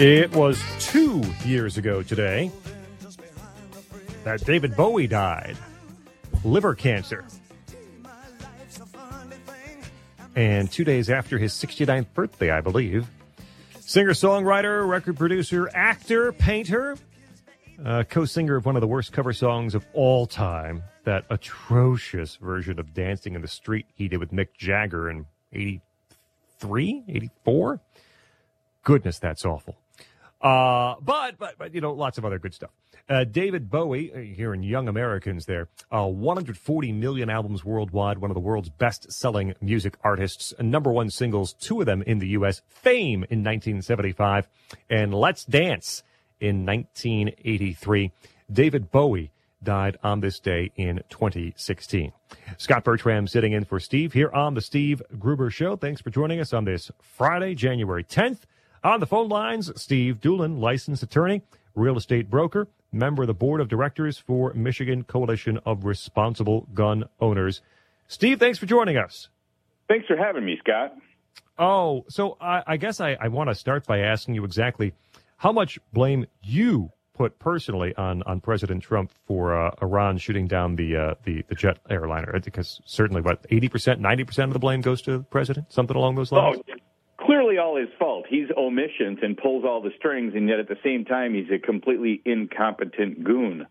It was 2 years ago today that David Bowie died. Liver cancer. And 2 days after his 69th birthday, I believe. Singer-songwriter, record producer, actor, painter, co-singer of one of the worst cover songs of all time, that atrocious version of Dancing in the Street he did with Mick Jagger in 83, 84. Goodness, that's awful. But lots of other good stuff. David Bowie, here in Young Americans there, 140 million albums worldwide, one of the world's best-selling music artists, number one singles, two of them in the U.S., Fame in 1975, and Let's Dance in 1983. David Bowie died on this day in 2016. Scott Bertram sitting in for Steve here on the Steve Gruber Show. Thanks for joining us on this Friday, January 10th. On the phone lines, Steve Doolin, licensed attorney, real estate broker, member of the board of directors for Michigan Coalition of Responsible Gun Owners. Steve, thanks for joining us. Thanks for having me, Scott. Oh, so I guess I want to start by asking you exactly how much blame you put personally on President Trump for Iran shooting down the jet airliner, because certainly, 80%, 90% of the blame goes to the president, something along those lines? Oh, clearly all his fault. He's omniscient and pulls all the strings, and yet at the same time, he's a completely incompetent goon.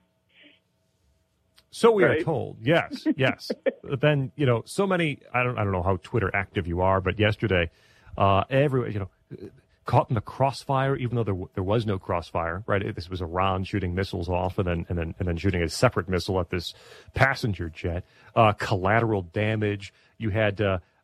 So we are told. Yes, yes. But then, so many, I don't know how Twitter active you are, but yesterday, everyone, caught in the crossfire, even though there was no crossfire, right? This was Iran shooting missiles off and then shooting a separate missile at this passenger jet. Collateral damage. You had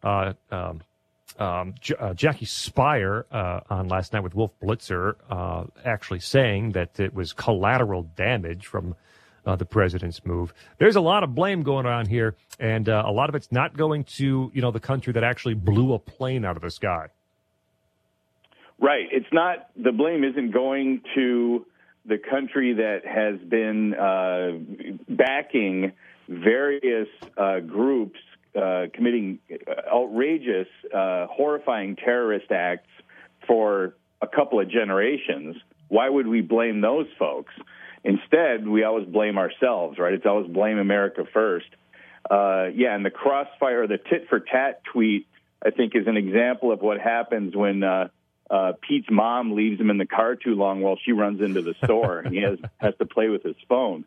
Jackie Spire on last night with Wolf Blitzer actually saying that it was collateral damage from the president's move. There's a lot of blame going on here, and a lot of it's not going to the country that actually blew a plane out of the sky. Right. It's not, the blame isn't going to the country that has been backing various groups committing outrageous, horrifying terrorist acts for a couple of generations. Why would we blame those folks? Instead, we always blame ourselves, right? It's always blame America first. And the crossfire, the tit-for-tat tweet, I think, is an example of what happens when Pete's mom leaves him in the car too long while she runs into the store and he has to play with his phone.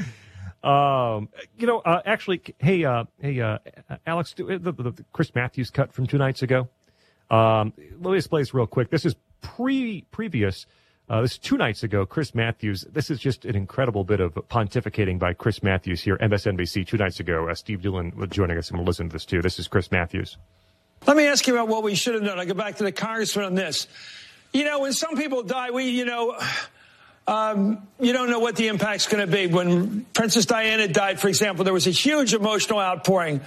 Actually, hey, Alex, the Chris Matthews cut from 2 nights ago. Let me just play this real quick. This is previous. This is 2 nights ago. Chris Matthews. This is just an incredible bit of pontificating by Chris Matthews here, MSNBC, 2 nights ago. Steve Doolin was joining us, and we'll listen to this too. This is Chris Matthews. Let me ask you about what we should have done. I go back to the congressman on this. When some people die, you don't know what the impact's going to be. When Princess Diana died, for example, there was a huge emotional outpouring.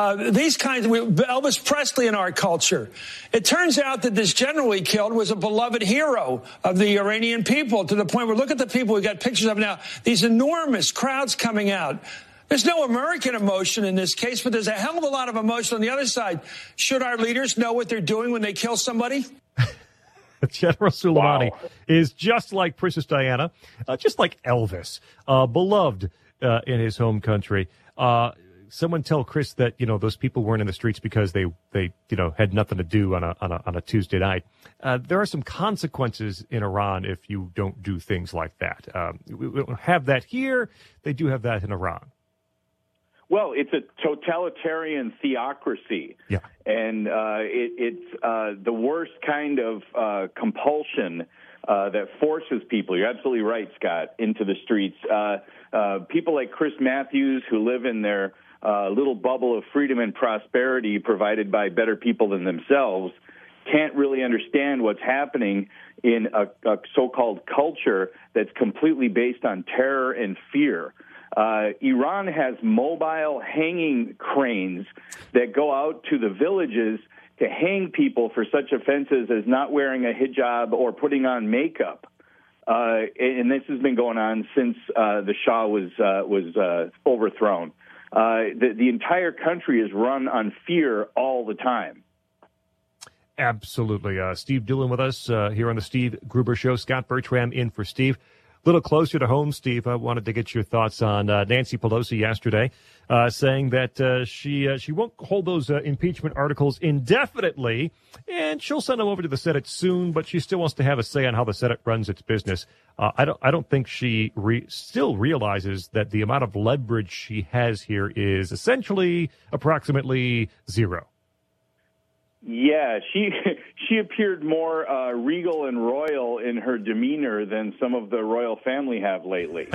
Elvis Presley in our culture. It turns out that this general we killed was a beloved hero of the Iranian people, to the point where look at the people we got pictures of now. These enormous crowds coming out. There's no American emotion in this case, but there's a hell of a lot of emotion on the other side. Should our leaders know what they're doing when they kill somebody? General Soleimani is just like Princess Diana, just like Elvis, beloved in his home country. Someone tell Chris that those people weren't in the streets because they had nothing to do on a Tuesday night. There are some consequences in Iran if you don't do things like that. We don't have that here. They do have that in Iran. Well, it's a totalitarian theocracy, and it's the worst kind of compulsion that forces people, you're absolutely right, Scott, into the streets. People like Chris Matthews, who live in their little bubble of freedom and prosperity provided by better people than themselves, can't really understand what's happening in a so-called culture that's completely based on terror and fear. Iran has mobile hanging cranes that go out to the villages to hang people for such offenses as not wearing a hijab or putting on makeup. And this has been going on since the Shah was overthrown. The entire country is run on fear all the time. Absolutely. Steve Doolan with us here on the Steve Gruber Show. Scott Bertram in for Steve. A little closer to home, Steve, I wanted to get your thoughts on Nancy Pelosi yesterday, saying that she won't hold those impeachment articles indefinitely, and she'll send them over to the Senate soon, but she still wants to have a say on how the Senate runs its business. I don't think she still realizes that the amount of leverage she has here is essentially approximately zero. Yeah, she appeared more regal and royal in her demeanor than some of the royal family have lately.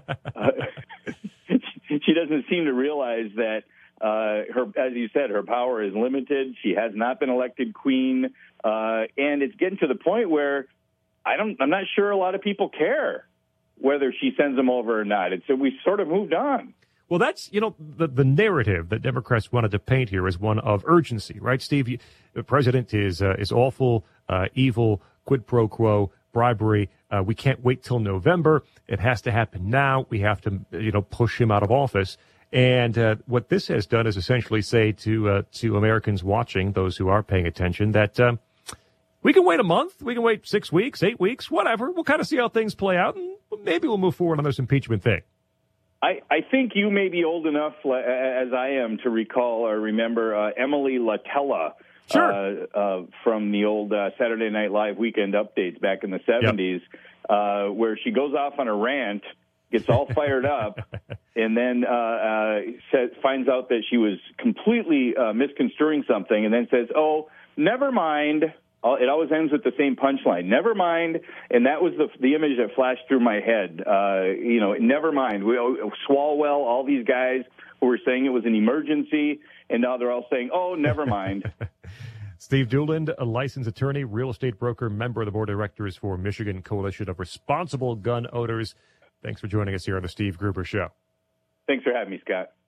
She doesn't seem to realize that as you said, her power is limited. She has not been elected queen, and it's getting to the point where I'm not sure a lot of people care whether she sends them over or not. So we sort of moved on. Well, that's, the narrative that Democrats wanted to paint here is one of urgency, right, Steve? The president is awful, evil, quid pro quo, bribery. We can't wait till November. It has to happen now. We have to, push him out of office. And what this has done is essentially say to Americans watching, those who are paying attention, that we can wait a month, we can wait 6 weeks, 8 weeks, whatever. We'll kind of see how things play out, and maybe we'll move forward on this impeachment thing. I think you may be old enough, as I am, to recall or remember Emily Latella. Sure. From the old Saturday Night Live weekend updates back in the 70s, where she goes off on a rant, gets all fired up, and then finds out that she was completely misconstruing something, and then says, "Oh, never mind." It always ends with the same punchline. Never mind. And that was the image that flashed through my head. Never mind. Swalwell, all these guys who were saying it was an emergency, and now they're all saying, oh, never mind. Steve Doolan, a licensed attorney, real estate broker, member of the board of directors for Michigan Coalition of Responsible Gun Owners. Thanks for joining us here on the Steve Gruber Show. Thanks for having me, Scott.